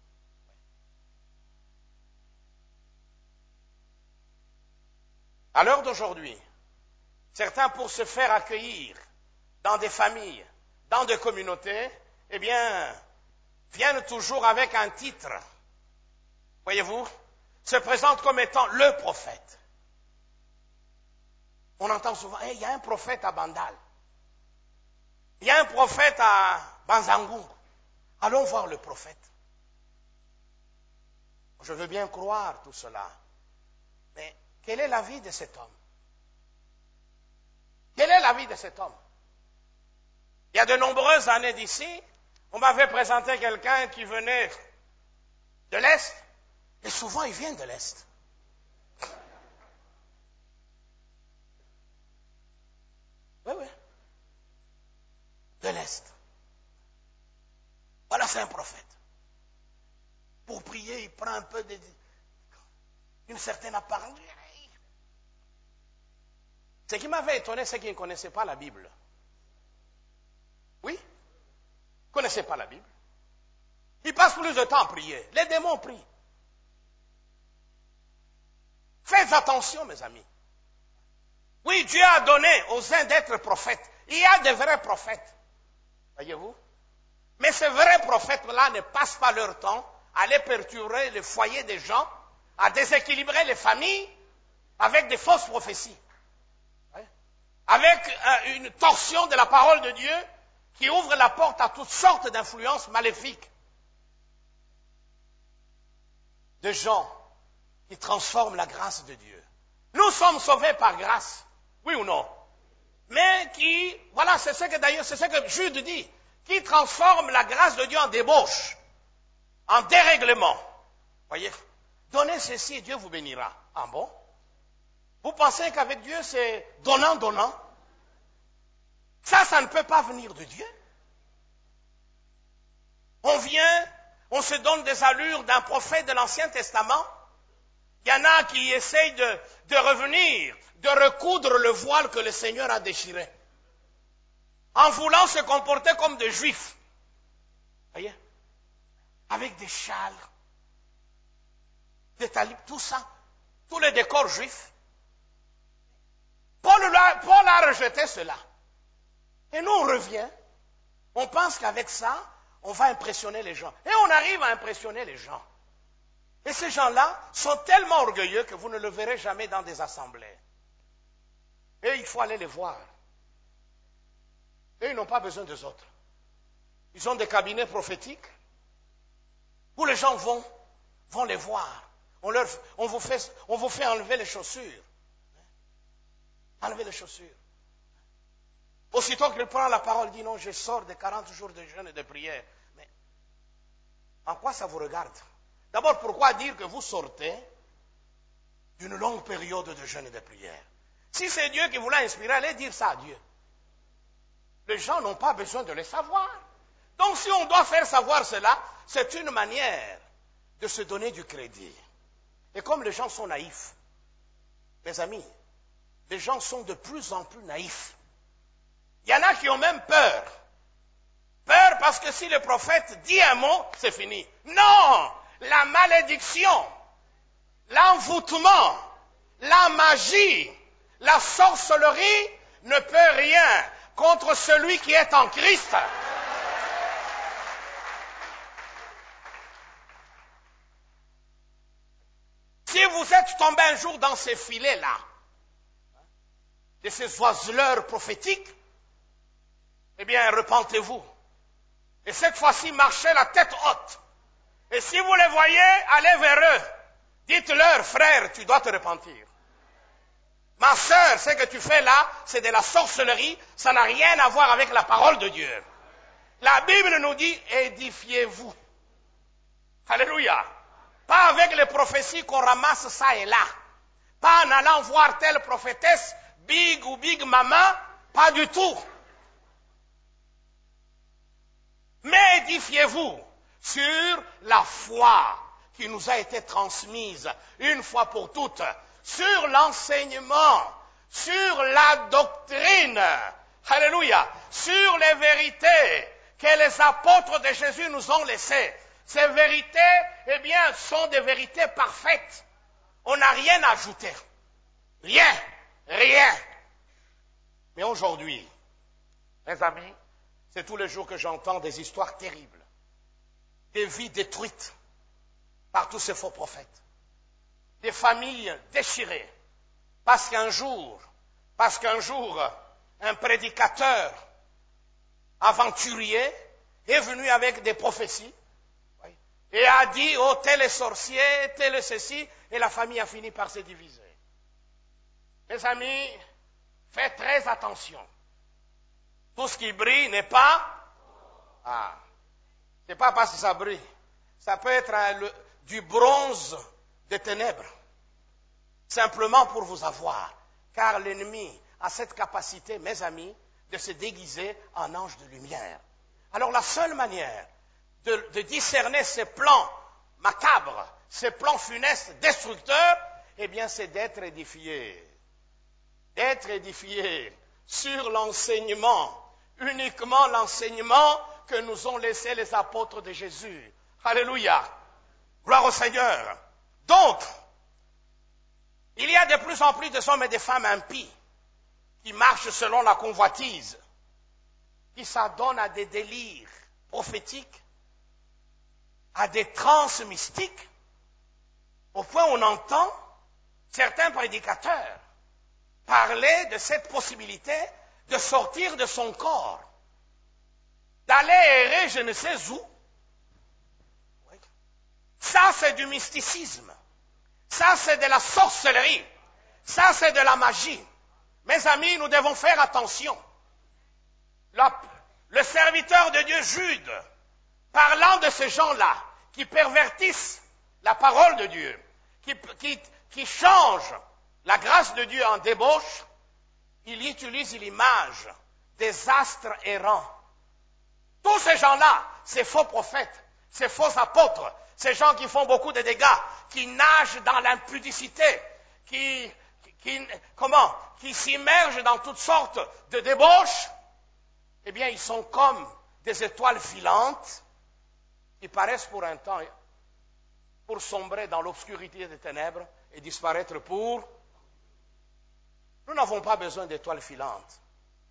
À l'heure d'aujourd'hui, certains, pour se faire accueillir dans des familles, dans des communautés, eh bien, viennent toujours avec un titre. Voyez-vous, se présentent comme étant le prophète. On entend souvent, hey, il y a un prophète à Bandal. Il y a un prophète à Banzangou. Allons voir le prophète. Je veux bien croire tout cela. Mais quelle est la vie de cet homme? Quelle est la vie de cet homme? Il y a de nombreuses années d'ici, on m'avait présenté quelqu'un qui venait de l'Est. Et souvent, il vient de l'Est. Oui, oui. De l'Est. Voilà, c'est un prophète. Pour prier, il prend un peu de, une certaine apparence. Ce qui m'avait étonné, c'est qu'il ne connaissait pas la Bible. Oui, il ne connaissait pas la Bible. Il passe plus de temps à prier. Les démons prient. Faites attention, mes amis. Oui, Dieu a donné aux uns d'être prophètes. Il y a des vrais prophètes. Voyez-vous? Mais ces vrais prophètes-là ne passent pas leur temps à aller perturber le foyer des gens, à déséquilibrer les familles avec des fausses prophéties. Avec euh, une torsion de la parole de Dieu qui ouvre la porte à toutes sortes d'influences maléfiques. De gens qui transforment la grâce de Dieu. Nous sommes sauvés par grâce, oui ou non? Mais qui, voilà, c'est ce que d'ailleurs, c'est ce que Jude dit, qui transforme la grâce de Dieu en débauche, en dérèglement. Voyez? Donnez ceci et Dieu vous bénira. Ah bon? Vous pensez qu'avec Dieu, c'est donnant, donnant? Ça, ça ne peut pas venir de Dieu. On vient, on se donne des allures d'un prophète de l'Ancien Testament. Il y en a qui essayent de, de revenir, de recoudre le voile que le Seigneur a déchiré. En voulant se comporter comme des Juifs. Voyez? Avec des châles, des talibs, tout ça. Tous les décors juifs. Paul a, Paul a rejeté cela. Et nous, on revient. On pense qu'avec ça, on va impressionner les gens. Et on arrive à impressionner les gens. Et ces gens-là sont tellement orgueilleux que vous ne le verrez jamais dans des assemblées. Et il faut aller les voir. Et ils n'ont pas besoin des autres. Ils ont des cabinets prophétiques où les gens vont, vont les voir. On, leur, on, vous fait, on vous fait enlever les chaussures. Enlever les chaussures. Aussitôt qu'il prend la parole, il dit non, je sors de quarante jours de jeûne et de prière. Mais en quoi ça vous regarde? D'abord, pourquoi dire que vous sortez d'une longue période de jeûne et de prière? Si c'est Dieu qui vous l'a inspiré, allez dire ça à Dieu. Les gens n'ont pas besoin de le savoir. Donc si on doit faire savoir cela, c'est une manière de se donner du crédit. Et comme les gens sont naïfs, mes amis, les gens sont de plus en plus naïfs. Il y en a qui ont même peur. Peur parce que si le prophète dit un mot, c'est fini. Non! La malédiction, l'envoûtement, la magie, la sorcellerie ne peut rien contre celui qui est en Christ. Si vous êtes tombé un jour dans ces filets-là, de ces oiseleurs prophétiques, eh bien, repentez-vous. Et cette fois-ci, marchez la tête haute. Et si vous les voyez, allez vers eux. Dites-leur, frère, tu dois te repentir. Ma sœur, ce que tu fais là, c'est de la sorcellerie. Ça n'a rien à voir avec la parole de Dieu. La Bible nous dit, édifiez-vous. Alléluia. Pas avec les prophéties qu'on ramasse ça et là. Pas en allant voir telle prophétesse, big ou big maman, pas du tout. Mais édifiez-vous sur la foi qui nous a été transmise une fois pour toutes, sur l'enseignement, sur la doctrine, alléluia, sur les vérités que les apôtres de Jésus nous ont laissées. Ces vérités, eh bien, sont des vérités parfaites. On n'a rien à ajouter. Rien, rien. Mais aujourd'hui, mes amis, c'est tous les jours que j'entends des histoires terribles, des vies détruites par tous ces faux prophètes, des familles déchirées, parce qu'un jour, parce qu'un jour, un prédicateur aventurier est venu avec des prophéties et a dit, oh, tel est sorcier, tel est ceci, et la famille a fini par se diviser. Mes amis, faites très attention. Tout ce qui brille n'est pas... Ah, c'est pas parce que ça brille. Ça peut être un, le, du bronze des ténèbres. Simplement pour vous avoir. Car l'ennemi a cette capacité, mes amis, de se déguiser en ange de lumière. Alors la seule manière de, de discerner ces plans macabres, ces plans funestes, destructeurs, eh bien c'est d'être édifié. D'être édifié sur l'enseignement, uniquement l'enseignement que nous ont laissé les apôtres de Jésus. Alléluia. Gloire au Seigneur. Donc, il y a de plus en plus de hommes et de femmes impies qui marchent selon la convoitise, qui s'adonnent à des délires prophétiques, à des transes mystiques, au point où on entend certains prédicateurs parler de cette possibilité de sortir de son corps, d'aller errer je ne sais où. Ça, c'est du mysticisme. Ça, c'est de la sorcellerie. Ça, c'est de la magie. Mes amis, nous devons faire attention. La, le serviteur de Dieu, Jude, parlant de ces gens-là, qui pervertissent la parole de Dieu, qui, qui, qui changent la grâce de Dieu en débauche, il utilise l'image des astres errants. Tous ces gens-là, ces faux prophètes, ces faux apôtres, ces gens qui font beaucoup de dégâts, qui nagent dans l'impudicité, qui, qui, comment, qui s'immergent dans toutes sortes de débauches, eh bien, ils sont comme des étoiles filantes qui paraissent pour un temps, pour sombrer dans l'obscurité des ténèbres et disparaître pour... Nous n'avons pas besoin d'étoiles filantes.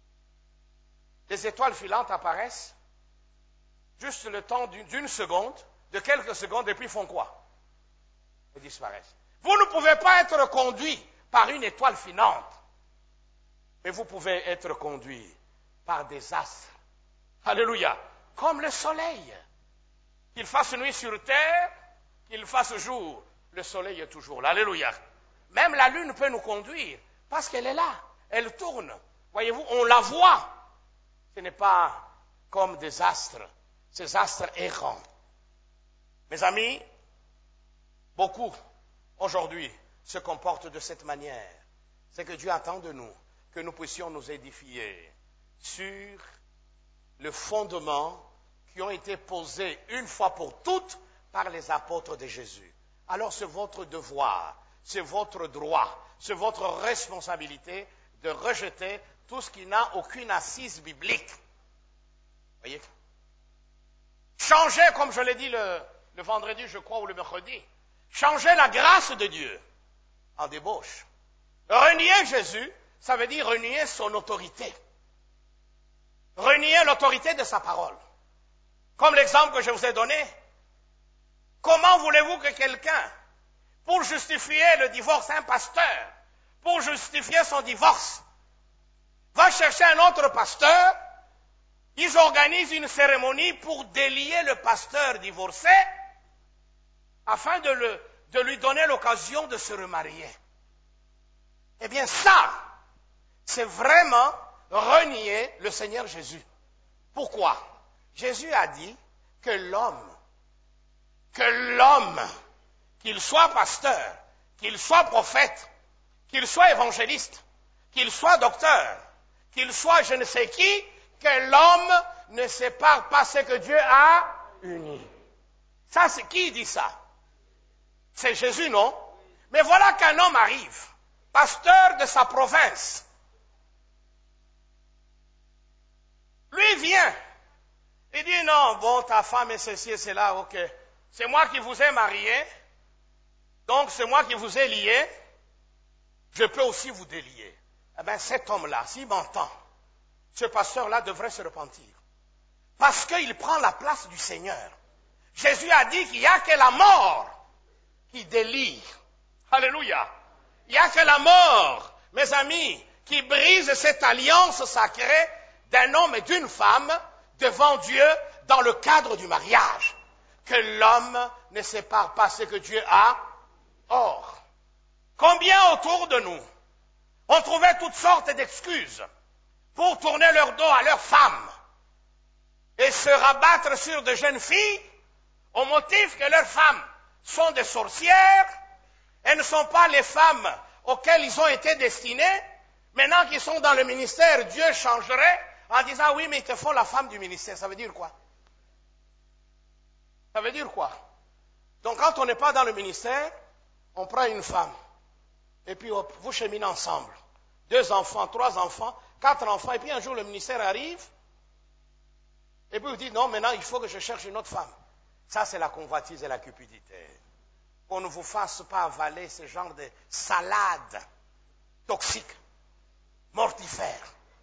Les étoiles filantes apparaissent juste le temps d'une seconde, de quelques secondes, et puis font quoi? Elles disparaissent. Vous ne pouvez pas être conduit par une étoile filante, mais vous pouvez être conduit par des astres. Alléluia. Comme le soleil. Qu'il fasse nuit sur terre, qu'il fasse jour, le soleil est toujours là. Alléluia. Même la lune peut nous conduire, parce qu'elle est là. Elle tourne. Voyez-vous, on la voit. Ce n'est pas comme des astres, ces astres errants. Mes amis, beaucoup aujourd'hui se comportent de cette manière. C'est que Dieu attend de nous que nous puissions nous édifier sur le fondement qui ont été posés une fois pour toutes par les apôtres de Jésus. Alors c'est votre devoir, c'est votre droit, c'est votre responsabilité de rejeter tout ce qui n'a aucune assise biblique. Voyez? Changez, comme je l'ai dit le, le vendredi, je crois, ou le mercredi, changez la grâce de Dieu en débauche. Renier Jésus, ça veut dire renier son autorité. Renier l'autorité de sa parole. Comme l'exemple que je vous ai donné. Comment voulez-vous que quelqu'un, pour justifier le divorce, un pasteur, pour justifier son divorce, va chercher un autre pasteur, ils organisent une cérémonie pour délier le pasteur divorcé, afin de, le, de lui donner l'occasion de se remarier. Eh bien ça, c'est vraiment renier le Seigneur Jésus. Pourquoi? Jésus a dit que l'homme que l'homme, qu'il soit pasteur, qu'il soit prophète, qu'il soit évangéliste, qu'il soit docteur, qu'il soit je ne sais qui, que l'homme ne sépare pas ce que Dieu a uni. Ça, c'est qui dit ça? C'est Jésus, non? Mais voilà qu'un homme arrive, pasteur de sa province. Lui vient. Il dit non, bon, ta femme est ceci et cela, ok. C'est moi qui vous ai marié, donc c'est moi qui vous ai lié, je peux aussi vous délier. Eh bien, cet homme-là, s'il m'entend, ce pasteur-là devrait se repentir. Parce qu'il prend la place du Seigneur. Jésus a dit qu'il n'y a que la mort qui délie. Alléluia. Il n'y a que la mort, mes amis, qui brise cette alliance sacrée d'un homme et d'une femme devant Dieu dans le cadre du mariage. Que l'homme ne sépare pas ce que Dieu a. Or, combien autour de nous ont trouvé toutes sortes d'excuses pour tourner leur dos à leurs femmes et se rabattre sur de jeunes filles au motif que leurs femmes sont des sorcières, elles ne sont pas les femmes auxquelles ils ont été destinés. Maintenant qu'ils sont dans le ministère, Dieu changerait en disant oui, mais ils te font la femme du ministère. Ça veut dire quoi? Ça veut dire quoi? Donc quand on n'est pas dans le ministère, on prend une femme et puis hop, vous cheminez ensemble. Deux enfants, trois enfants, quatre enfants, et puis un jour le ministère arrive et puis vous dites non, maintenant il faut que je cherche une autre femme. Ça c'est la convoitise et la cupidité. Qu'on ne vous fasse pas avaler ce genre de salade toxique, mortifère.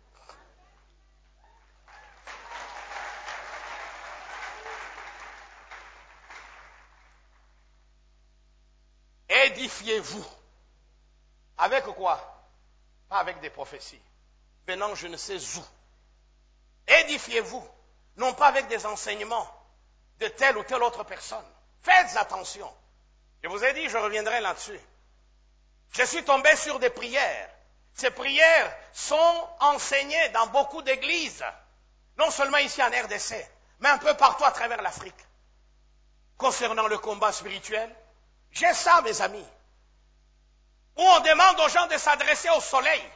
Édifiez-vous. Avec quoi? Pas avec des prophéties. Venant je ne sais où. Édifiez-vous. Non pas avec des enseignements de telle ou telle autre personne. Faites attention. Je vous ai dit, je reviendrai là-dessus. Je suis tombé sur des prières. Ces prières sont enseignées dans beaucoup d'églises. Non seulement ici en R D C, mais un peu partout à travers l'Afrique. Concernant le combat spirituel, j'ai ça, mes amis. Où on demande aux gens de s'adresser au soleil.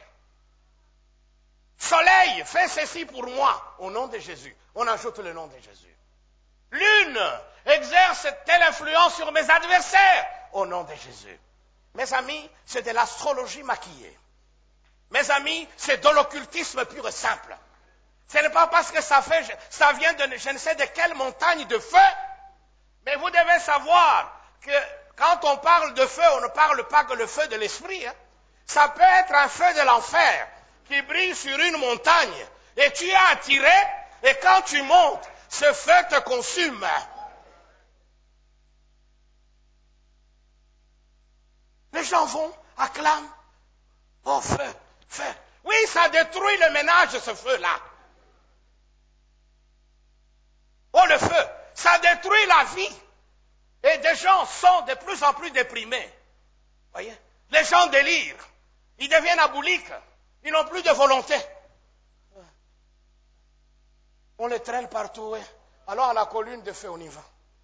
Soleil, fais ceci pour moi, au nom de Jésus. On ajoute le nom de Jésus. Lune, exerce telle influence sur mes adversaires, au nom de Jésus. Mes amis, c'est de l'astrologie maquillée. Mes amis, c'est de l'occultisme pur et simple. Ce n'est pas parce que ça, fait, ça vient de je ne sais de quelle montagne de feu, mais vous devez savoir que quand on parle de feu, on ne parle pas que le feu de l'esprit. Hein. Ça peut être un feu de l'enfer qui brille sur une montagne et tu es attiré et quand tu montes, ce feu te consume. Les gens vont, acclament, oh feu, feu. Oui, ça détruit le ménage, ce feu-là. Oh le feu, ça détruit la vie. Et des gens sont de plus en plus déprimés. Voyez, les gens délirent. Ils deviennent abouliques. Ils n'ont plus de volonté. On les traîne partout. Hein. Allons à la colline de feu, on y va.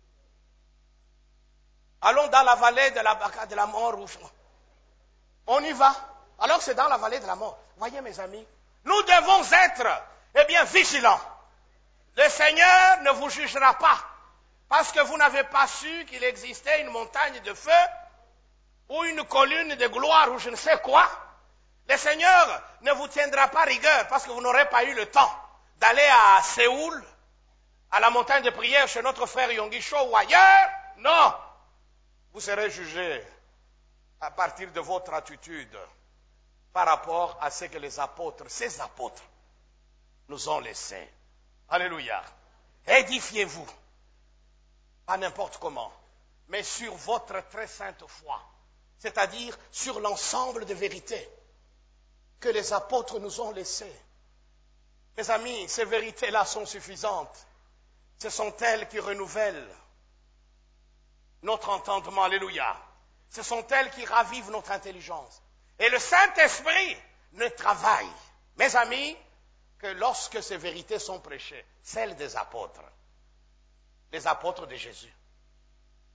Allons dans la vallée de la, de la mort. On y va. Alors que c'est dans la vallée de la mort. Voyez mes amis, nous devons être eh bien, vigilants. Le Seigneur ne vous jugera pas. Parce que vous n'avez pas su qu'il existait une montagne de feu ou une colline de gloire ou je ne sais quoi. Le Seigneur ne vous tiendra pas rigueur parce que vous n'aurez pas eu le temps d'aller à Séoul, à la montagne de prière chez notre frère Yonggi Cho ou ailleurs. Non, vous serez jugé à partir de votre attitude par rapport à ce que les apôtres, ces apôtres, nous ont laissé. Alléluia. Édifiez-vous. Pas n'importe comment, mais sur votre très sainte foi, c'est-à-dire sur l'ensemble des vérités que les apôtres nous ont laissées. Mes amis, ces vérités-là sont suffisantes. Ce sont elles qui renouvellent notre entendement, alléluia. Ce sont elles qui ravivent notre intelligence. Et le Saint-Esprit ne travaille, mes amis, que lorsque ces vérités sont prêchées, celles des apôtres. Les apôtres de Jésus.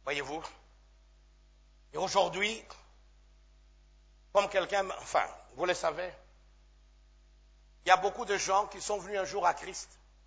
Voyez-vous? Et aujourd'hui, comme quelqu'un, enfin, vous le savez, il y a beaucoup de gens qui sont venus un jour à Christ.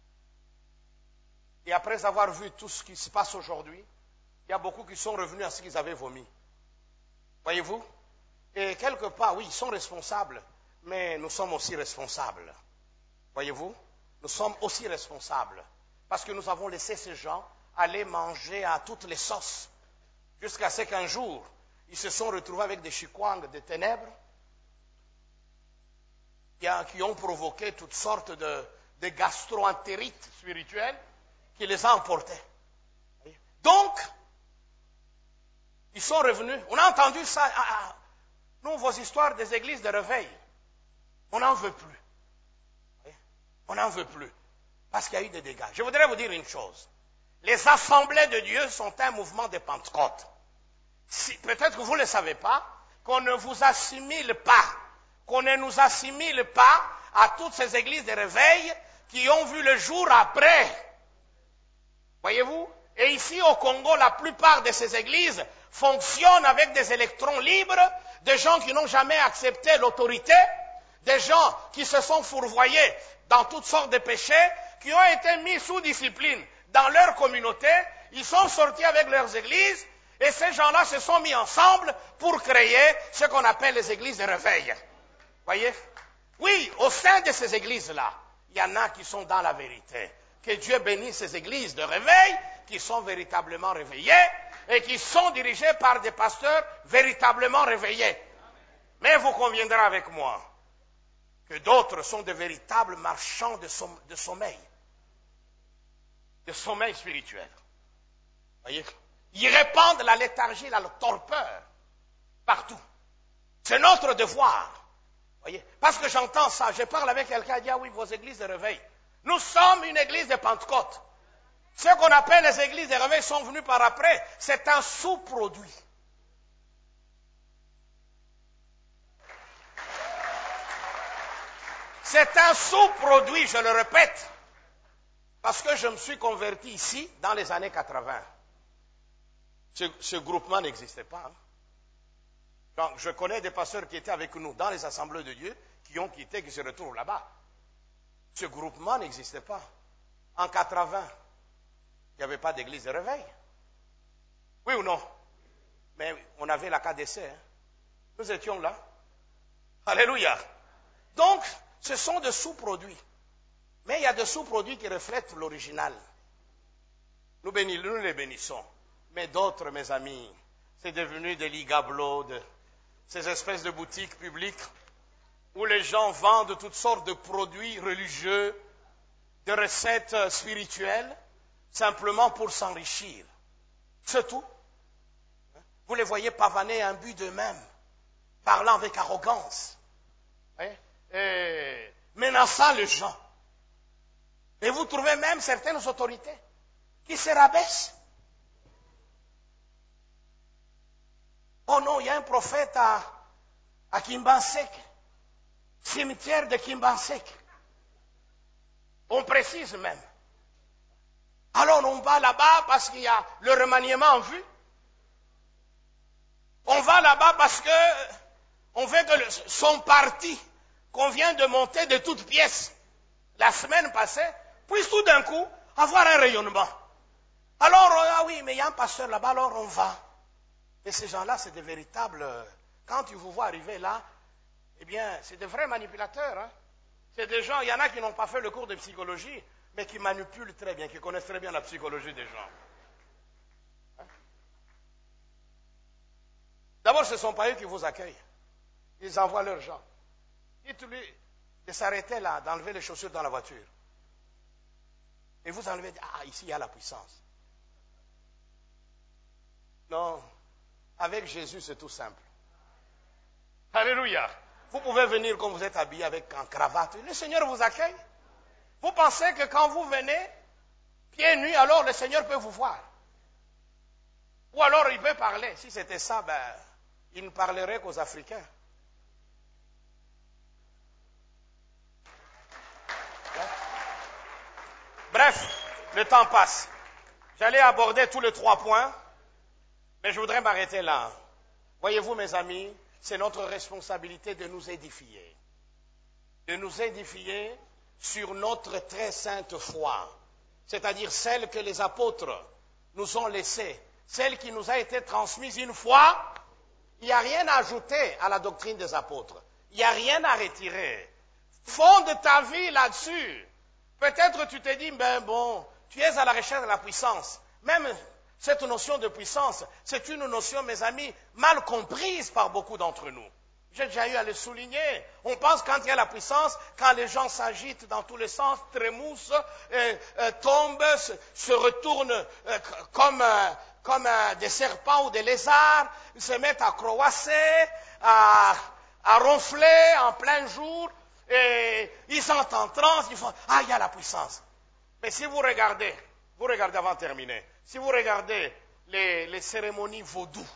Et après avoir vu tout ce qui se passe aujourd'hui, il y a beaucoup qui sont revenus à ce qu'ils avaient vomi. Voyez-vous? Et quelque part, oui, ils sont responsables, mais nous sommes aussi responsables. Voyez-vous? Nous sommes aussi responsables. Parce que nous avons laissé ces gens aller manger à toutes les sauces. Jusqu'à ce qu'un jour, ils se sont retrouvés avec des chikwang de ténèbres qui ont provoqué toutes sortes de, de gastro-entérites spirituelles qui les a emportés. Donc, ils sont revenus. On a entendu ça. Ah, ah, nous, vos histoires des églises de réveil, on n'en veut plus. On n'en veut plus. Parce qu'il y a eu des dégâts. Je voudrais vous dire une chose. Les assemblées de Dieu sont un mouvement de Pentecôte. Si, peut-être que vous ne le savez pas, qu'on ne vous assimile pas, qu'on ne nous assimile pas à toutes ces églises de réveil qui ont vu le jour après. Voyez-vous? Et ici au Congo, la plupart de ces églises fonctionnent avec des électrons libres, des gens qui n'ont jamais accepté l'autorité, des gens qui se sont fourvoyés dans toutes sortes de péchés, qui ont été mis sous discipline dans leur communauté, ils sont sortis avec leurs églises, et ces gens-là se sont mis ensemble pour créer ce qu'on appelle les églises de réveil. Voyez? Oui, au sein de ces églises-là, il y en a qui sont dans la vérité. Que Dieu bénisse ces églises de réveil qui sont véritablement réveillées et qui sont dirigées par des pasteurs véritablement réveillés. Mais vous conviendrez avec moi que d'autres sont de véritables marchands de, som- de sommeil, de sommeil spirituel. Voyez? Ils répandent la léthargie, la torpeur partout. C'est notre devoir. Voyez? Parce que j'entends ça, je parle avec quelqu'un qui dit, ah oui, vos églises de réveil. Nous sommes une église de Pentecôte. Ce qu'on appelle les églises de réveil sont venus par après. C'est un sous-produit. C'est un sous-produit, je le répète. Parce que je me suis converti ici dans les années quatre-vingt. Ce, ce groupement n'existait pas. Hein. Donc, je connais des pasteurs qui étaient avec nous dans les assemblées de Dieu, qui ont quitté, qui se retrouvent là-bas. Ce groupement n'existait pas. En quatre-vingt, il n'y avait pas d'église de réveil. Oui ou non? Mais on avait la K D C. Hein. Nous étions là. Alléluia. Donc, ce sont des sous-produits. Mais il y a des sous-produits qui reflètent l'original. Nous, bénis, nous les bénissons. Mais d'autres, mes amis, c'est devenu des ligablos, de, ces espèces de boutiques publiques où les gens vendent toutes sortes de produits religieux, de recettes spirituelles, simplement pour s'enrichir. C'est tout. Vous les voyez pavaner un but d'eux-mêmes, parlant avec arrogance, et menaçant les gens. Et vous trouvez même certaines autorités qui se rabaissent. Oh non, il y a un prophète à, à Kimbansek, cimetière de Kimbansek. On précise même. Alors on va là-bas parce qu'il y a le remaniement en vue. On va là-bas parce que on veut que le, son parti qu'on vient de monter de toutes pièces la semaine passée puisse tout d'un coup avoir un rayonnement. Alors, ah oui, mais il y a un pasteur là-bas, alors on va. Et ces gens-là, c'est des véritables... Quand ils vous voient arriver là, eh bien, c'est des vrais manipulateurs. Hein? C'est des gens, il y en a qui n'ont pas fait le cours de psychologie, mais qui manipulent très bien, qui connaissent très bien la psychologie des gens. Hein? D'abord, ce ne sont pas eux qui vous accueillent. Ils envoient leurs gens. Dites-lui de s'arrêter là, d'enlever les chaussures dans la voiture. Et vous enlevez, ah, ici il y a la puissance. Non, avec Jésus c'est tout simple. Alléluia. Vous pouvez venir comme vous êtes habillé avec en cravate. Le Seigneur vous accueille. Vous pensez que quand vous venez, pieds nus, alors le Seigneur peut vous voir. Ou alors il peut parler. Si c'était ça, ben, il ne parlerait qu'aux Africains. Bref, le temps passe. J'allais aborder tous les trois points. Mais je voudrais m'arrêter là. Voyez-vous, mes amis, c'est notre responsabilité de nous édifier. De nous édifier sur notre très sainte foi. C'est-à-dire celle que les apôtres nous ont laissée. Celle qui nous a été transmise une fois. Il n'y a rien à ajouter à la doctrine des apôtres. Il n'y a rien à retirer. Fonde ta vie là-dessus. Peut-être tu te dis, ben bon, tu es à la recherche de la puissance. Même cette notion de puissance, c'est une notion, mes amis, mal comprise par beaucoup d'entre nous. J'ai déjà eu à le souligner. On pense quand il y a la puissance, quand les gens s'agitent dans tous les sens, trémoussent, euh, euh, tombent, se, se retournent euh, comme, euh, comme euh, des serpents ou des lézards, ils se mettent à croasser, à, à ronfler en plein jour, et ils sont en transe, ils font « Ah, il y a la puissance ». Mais si vous regardez, vous regardez avant de terminer, si vous regardez les, les cérémonies vaudou,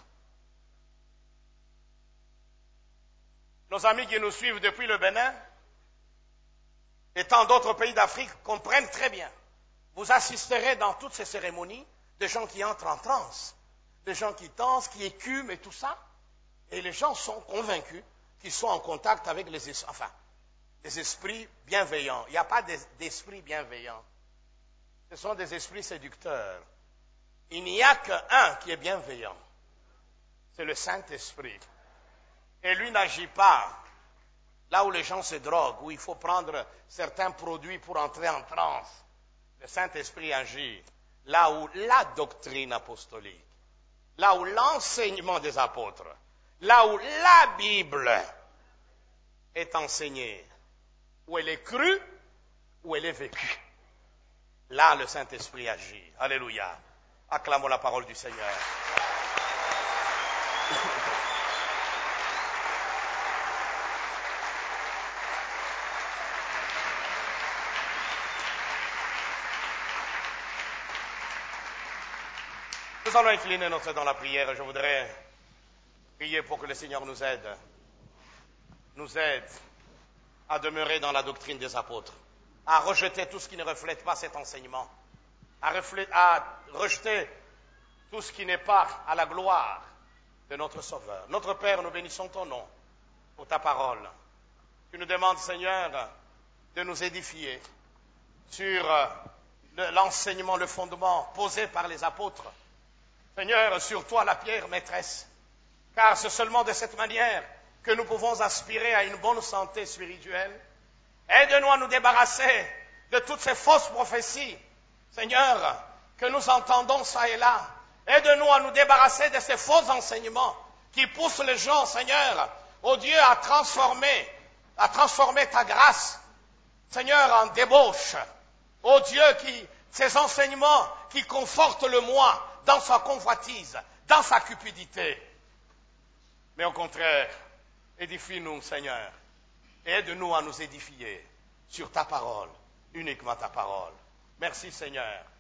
nos amis qui nous suivent depuis le Bénin et tant d'autres pays d'Afrique comprennent très bien. Vous assisterez dans toutes ces cérémonies des gens qui entrent en transe, des gens qui dansent, qui écument et tout ça. Et les gens sont convaincus qu'ils sont en contact avec les, es- enfin, les esprits bienveillants. Il n'y a pas d'esprits bienveillants. Ce sont des esprits séducteurs. Il n'y a qu'un qui est bienveillant. C'est le Saint-Esprit. Et lui n'agit pas là où les gens se droguent, où il faut prendre certains produits pour entrer en transe. Le Saint-Esprit agit là où la doctrine apostolique, là où l'enseignement des apôtres, là où la Bible est enseignée, où elle est crue, où elle est vécue. Là, le Saint-Esprit agit. Alléluia. Acclamons la parole du Seigneur. Nous allons incliner notre tête dans la prière. Je voudrais prier pour que le Seigneur nous aide, nous aide à demeurer dans la doctrine des apôtres, à rejeter tout ce qui ne reflète pas cet enseignement, à, reflète, à rejeter tout ce qui n'est pas à la gloire de notre Sauveur. Notre Père, nous bénissons ton nom pour ta parole. Tu nous demandes, Seigneur, de nous édifier sur l'enseignement, le fondement posé par les apôtres. Seigneur, sur toi la pierre maîtresse, car c'est seulement de cette manière que nous pouvons aspirer à une bonne santé spirituelle. Aide-nous à nous débarrasser de toutes ces fausses prophéties, Seigneur, que nous entendons ça et là. Aide-nous à nous débarrasser de ces faux enseignements qui poussent les gens, Seigneur, oh Dieu, à transformer, à transformer ta grâce, Seigneur, en débauche. Oh Dieu, qui, ces enseignements qui confortent le moi dans sa convoitise, dans sa cupidité. Mais au contraire, édifie-nous, Seigneur, et aide-nous à nous édifier sur ta parole, uniquement ta parole. Merci, Seigneur.